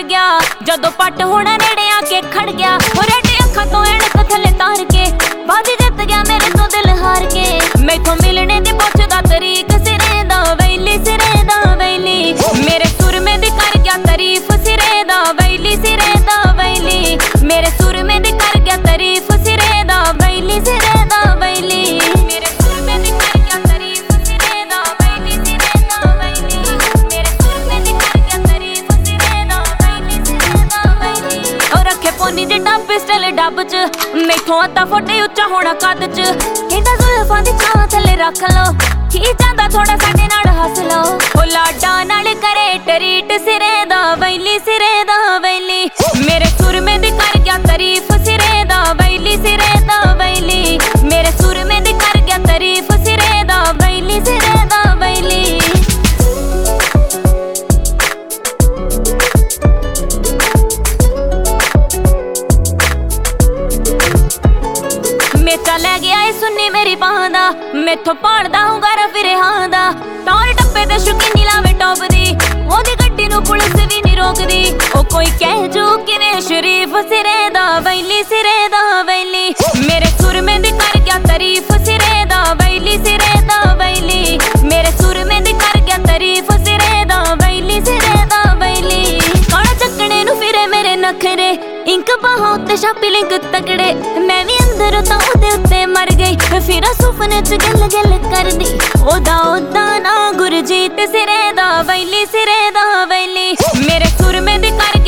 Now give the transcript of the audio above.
गया जदों पट होना नेड़े आके खड़ गया। रेडी अखां तो ऐनक थले तार के बाजी जित गया मेरे तो दिल हार के। मैथों मिलने दी पुछदा तरीक सिरे दा वैली सिरे दा वैली। मेरे सुर में दी कर गया तारीफ सिरे दा वैली सिरे दा वैली। मेरे सुर में दी कर गया तारीफ सिरे दा वैली सिरे दा वैली। मेरे सुर में दी कर गया तारीफ सिरे दा वैली सिरे दा वैली। मेरे सुर में दी कर गया तारीफ सिरे दा वैली सिरे दा वैली। ओ रखे पोनी जिड्डा पिस्टल डब च मैथों अता फोटे उच्चा होना कद च। कहंदा जुल्फां दी छां थले रख लो की जांदा थोड़ा साडे नाल हस लो। ओ लाडा नाल करे टरीट सिरे दा वैली सिरे दा वैली। मेरे सुर में दी कर गया तारीफ सिरे दा वैली सिरे दा वैली। मेरे सुर में दी कर गया तारीफ सिरे दा वैली सिरे दा वैली। मेचा लै गया ए सुन्नी मेरी बांह दा मैथों भालदा हूं गारा फिरे हां दा। टौर टप्पे ते शौकीनी लावे टॉप दी ओदी गड्डी नूं पुलिस भी नहीं रोकदी। ओ कोई कह जो किवें शरीफ सिरे दा वैली सिरे दा वैली। मेरे सुर में दी कर गया तारीफ सिरे दा वैली सिरे दा वैली। मेरे सुर में दी कर गया तारीफ सिरे दा वैली सिरे दा वैली। काला चक्कने नूं फिरे मेरे नखरे इंक बाहों उत्ते छापी लिंक तगड़े। मैं भी अंदर तां ओदे उत्ते मर गई फिर सुपने च गल गल करदी ओदा ओदा ना गुरजीत सिरे दा वैली सिरे दा वैली। मेरे सुर में दी कर